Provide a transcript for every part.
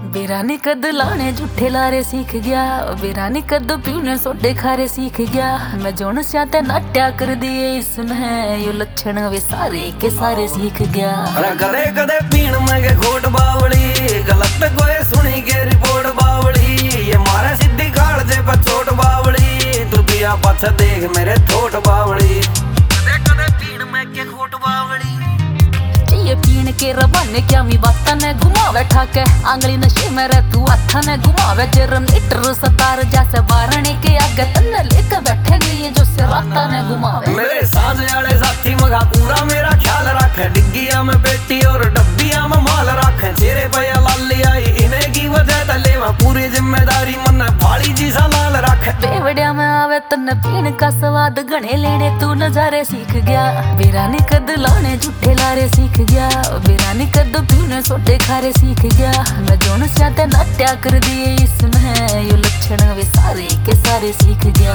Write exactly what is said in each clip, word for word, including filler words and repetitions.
बेरानी कद लाने झूठे लारे सीख गया, बेरानी कद पीने सोडे खारे सीख गया। मैं जोन स्याते नाट्या कर दिए इसमें यो लक्षण वे सारे के सारे सीख गया। अरे कदे कदे पीण में के खोट बावड़ी, गलत कोई सुनी के रिपोर्ट बावड़ी। ये मारे सीधी खाड़ जे पर चोट बावड़ी, तू दिया पछ देख मेरे थोट बावड़ी। कदे कदे पीण में के खोट बावड़ी, ये पीण के रबाने क्या मी बाता ने घुमावे ठाके, आंगली नशे में रह तू हाथा ने घुमावे। जरम लीटर सतार जैसे बारने के आगे तन्ने लेके बैठे गई जो से राता ने घुमावे। मेरे साथ वाले साथी मगा पूरा मेरा ख्याल रखे, डिग्गिया में पेटी और डब्बिया में माल रखे। चेहरे पे लाली आई इन्हें की वजह तले में पूरी जिम्मेदारी मन फाड़ी जी सा लाल रखे। बेवड़िया में आवे तन्ने पीण का स्वाद गणे लेने तू नजारे सीख गया। बेरानी कद लाने झूठे लारे सीख गया, बेरानी कद पीने सोटे खारे सीख गया। मैं जोन स्याते नाट्या कर दिए इसमें यो लक्षण वे सारे के सारे सीख गया।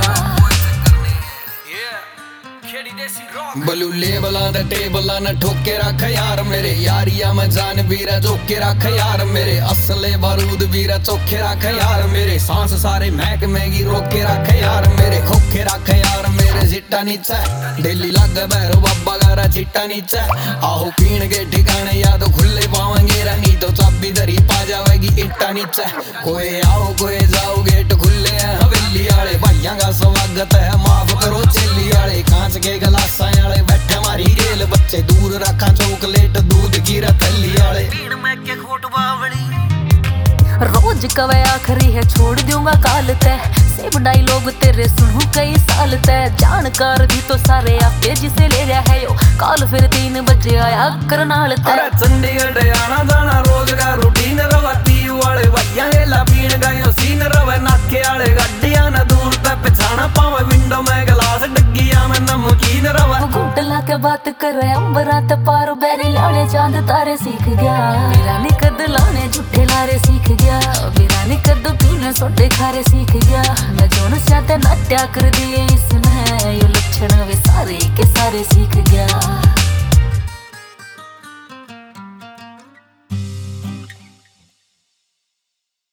बलू लेबला द टेबला न ठोके रख यार मेरे, यारिया में जान बीरा जोके रख यार मेरे। असले बारूद बीरा चौखे रख यार मेरे, सांस सारे महक मैगी रोके रख यार मेरे। खोखे रख यार मेरे चिट्टा नीचे, डेली लग बैरो बाबा गारा चिट्टा नीचे। आओ पीण के ठिकाने या तो खुले पावेंगे नहीं तो चाबी धरी पा जाएगी इट्टा नीचे। कोई आओ कोई जाओ गेट खुले हैं हवेली आले, भाइयों का स्वागत है माफ करो चेली आले। कांच के गलासा आले बैठे मारी रेल, बच्चे दूर रखा चॉकलेट दूध की रतली आले। पीण में के खोट बावड़ी, रोज कवे आखरी है छोड़ दूंगा काल तय, सेब डायलॉग तेरे सुनू कई साल तय। जानकार भी तो सारे आपे जिसे ले रहा है यो, काल फिर तीन बजे आया करनाल तय। अरे चंडीगढ़ आना जाना रोज का रूटीन रवती वाले भैया गेला पीण गयो सीन रवे। नाके आले गड्डियां न दूर तक पिछाना पावे, विंडो में गिलास डग्गिया में नमकीन रवे। घूटला के बात करे अंबरा ते पार बैरी लाने चांद तारे सीख गया। बेरानी कद लाने झूठे लारे सीख गया, बेरानी कद पीने सोडे खारे सीख गया। मैं जोन स्याते नाट्या कर दिए इसमें यो लक्षण वे सारे के सारे सीख गया।